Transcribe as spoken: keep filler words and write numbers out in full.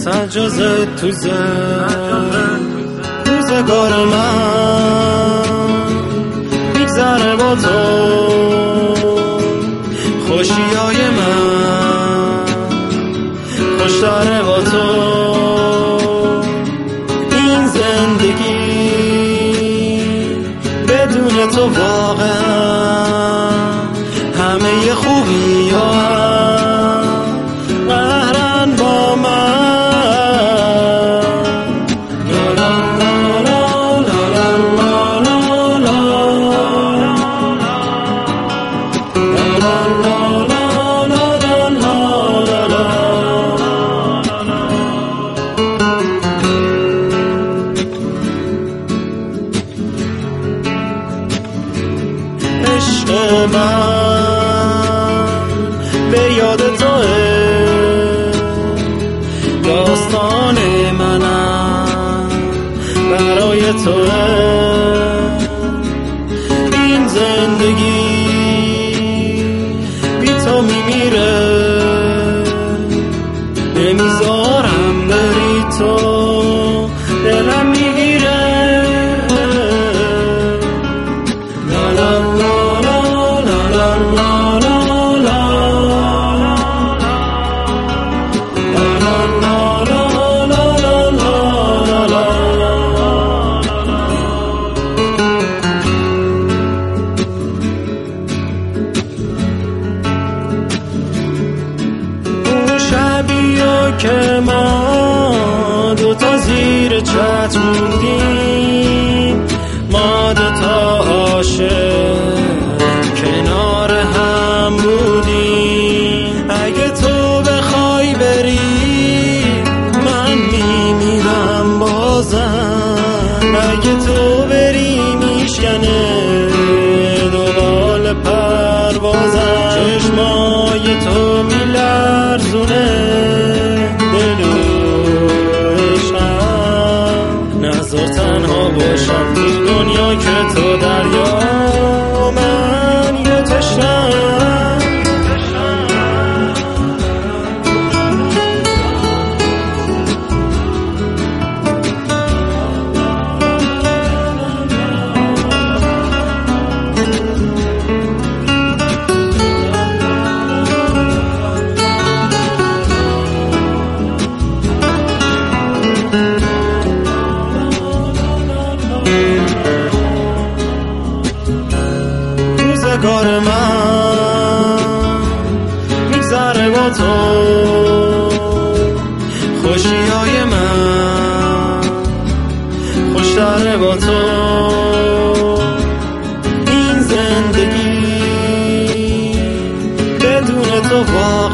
سجازه تو روزگار من میگذره با تو، خوشیای من خوشتره با تو. این زندگی بدون تو واقعا همه خوبی ها قهرن با من. عشق من به یاد توه، داستان منم برای توه. این زندگی بی تو میمیره، نمیذارم بری تو، دلم میگیره. شبیه که ما دوتا زیر چتر بودیم، ما دوتا عاشق کنار هم بودیم. اگه تو بخوای بری من میمیرم بازم، اگه تو بری میشکنه دوبال پروازم. چشمای تو میلرزونه نظر تنها باشم این دنیا که تو دریا من یه تشنم. روزگار من میگذره با تو، خوشیای من خوشتره با تو. این زندگی بدون تو